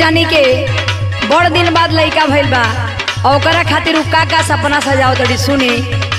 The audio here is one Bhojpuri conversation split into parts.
जानी के बड़ दिन बाद लड़का भइल बा और ओकरा खातिर उ का सपना सजाओ तड़ी सुनी।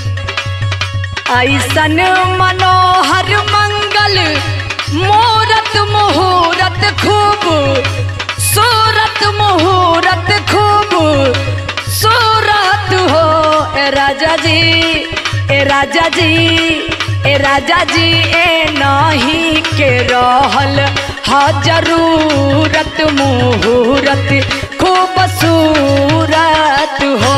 ऐसन मनोहर मंगल मूरत मुहूर्त खूब सूरत मुहूर्त खूब सूरत हो ए राजा जी ए राजा जी ए राजा जी ए नहीं के रहल हा जरूरत मुहूर्त खूब सूरत हो।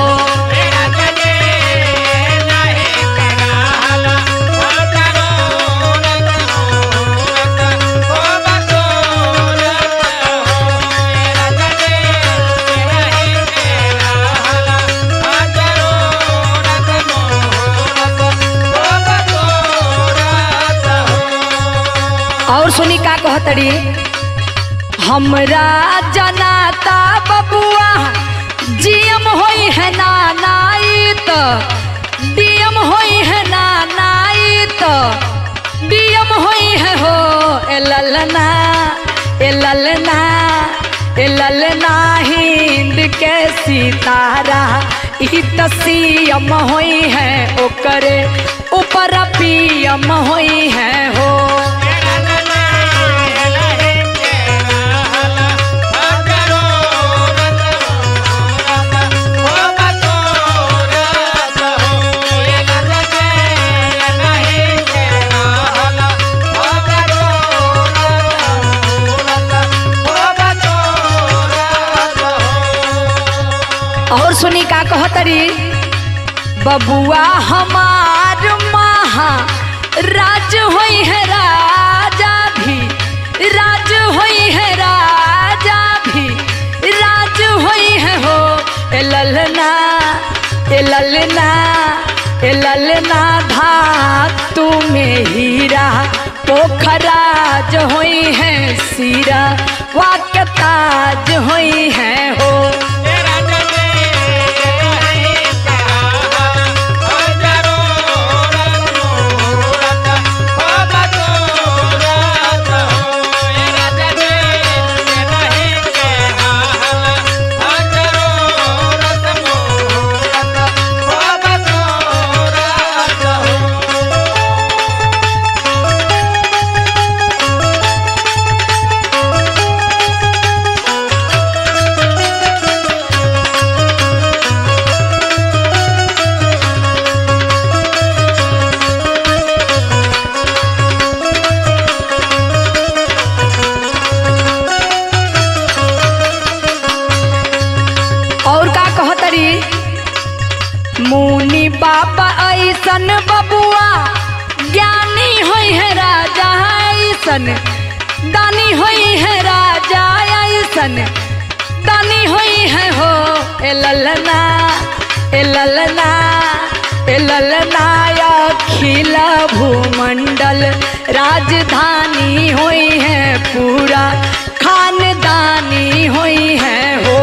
और सुनी का कहतड़ी, हमरा जनाता बबुआ जीएम होई है नानाई तो डीएम होई है नानाई तो डीएम होई है हो ए ललना ए ललना ए ललना हिंद के सितारा ई तो सीएम होई है ओकरे ऊपर पीएम होई है हो। और सुनी का कहतरी, बबुआ हमार महा राज होई है राजा भी राज होई है राजा भी राज होई है हो ए ललना ए ललना ए ललना धातु में हीरा पोखराज होई है सीरा वाक्य ताज होई है हो। मुनि बाबा ऐसन बबुआ ज्ञानी होई है राजा ऐसन दानी होई है राजा ऐसन दानी होई है हो ए ललना ए ललना ए ललना अखिल भूमंडल राजधानी होई है पूरा खानदानी होई है हो।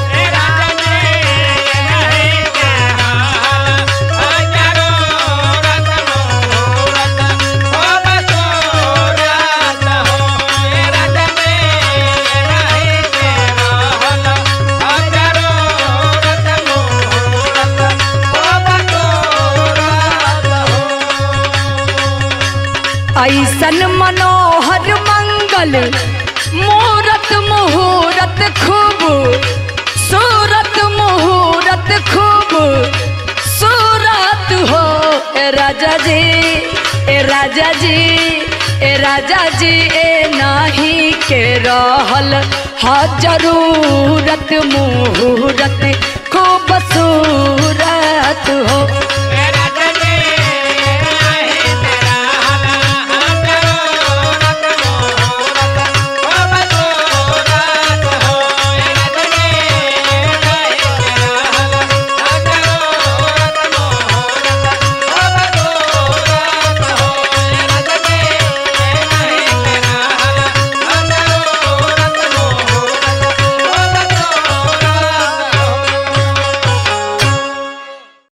ऐसन मनोहर मंगल मूरत मुहूर्त खूब सूरत मुहूर्त खूब सूरत हो ए राजा जी ए राजा जी ए राजा जी ए नहीं के रहल हा जरूरत मुहूर्त खूब सूरत